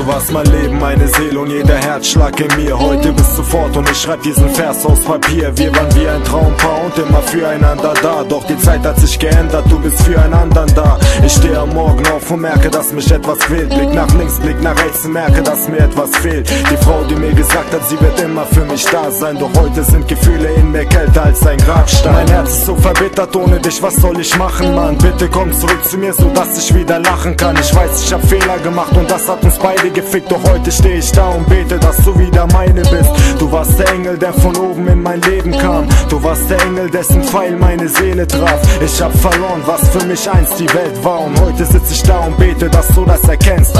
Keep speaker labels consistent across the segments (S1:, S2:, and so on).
S1: Du warst mein Leben, meine Seele und jeder Herzschlag in mir. Heute bist du fort und ich schreib diesen Vers aus Papier. Wir waren wie ein Traumpaar und immer füreinander da. Doch die Zeit hat sich geändert, du bist für einen anderen da. Ich stehe am Morgen auf und merke, dass mich etwas fehlt. Blick nach links, Blick nach rechts und merke, dass mir etwas fehlt. Die Frau, die mir gesagt hat, sie wird immer für mich da sein. Doch heute sind Gefühle in mir kälter als ein Grabstein. Mein Herz ist so verbittert, ohne dich, was soll ich machen, Mann? Bitte komm zurück zu mir, so dass ich wieder lachen kann. Ich weiß, ich hab Fehler gemacht und das hat uns beide gefickt. Doch heute steh ich da und bete, dass du wieder meine bist. Du warst der Engel, der von oben in mein Leben kam. Du warst der Engel, dessen Pfeil meine Seele traf. Ich hab verloren, was für mich einst die Welt war. Und heute sitz ich da und bete, dass du das erkennst.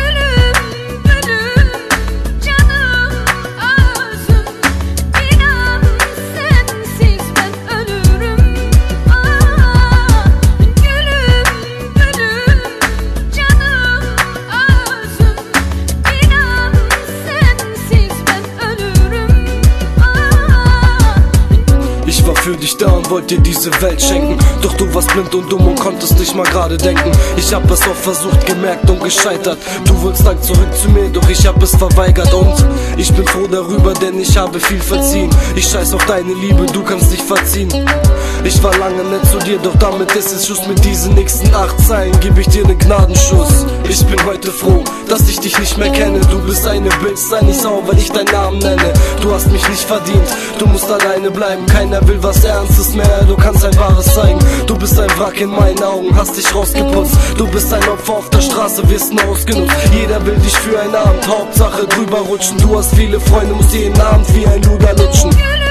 S2: Ich war für dich da und wollte dir diese Welt schenken. Doch du warst blind und dumm und konntest nicht mal gerade denken. Ich hab es oft versucht, gemerkt und gescheitert. Du wolltest lang zurück zu mir, doch ich hab es verweigert. Und ich bin froh darüber, denn ich habe viel verziehen. Ich scheiß auf deine Liebe, du kannst nicht verziehen. Ich war lange nett zu dir, doch damit ist es Schluss. Mit diesen nächsten 8 Zeilen gebe ich dir nen Gnadenschuss. Ich bin heute froh, dass ich dich nicht mehr kenne. Du bist eine Bitch, sei nicht sauer, weil ich deinen Namen nenne. Du hast mich nicht verdient, du musst alleine bleiben. Keiner will was Ernstes mehr, du kannst ein Wahres zeigen. Du bist ein Wrack in meinen Augen, hast dich rausgeputzt. Du bist ein Opfer auf der Straße, wirst nur ausgenutzt. Jeder will dich für einen Abend, Hauptsache drüber rutschen. Du hast viele Freunde, musst jeden Abend wie ein Luder lutschen.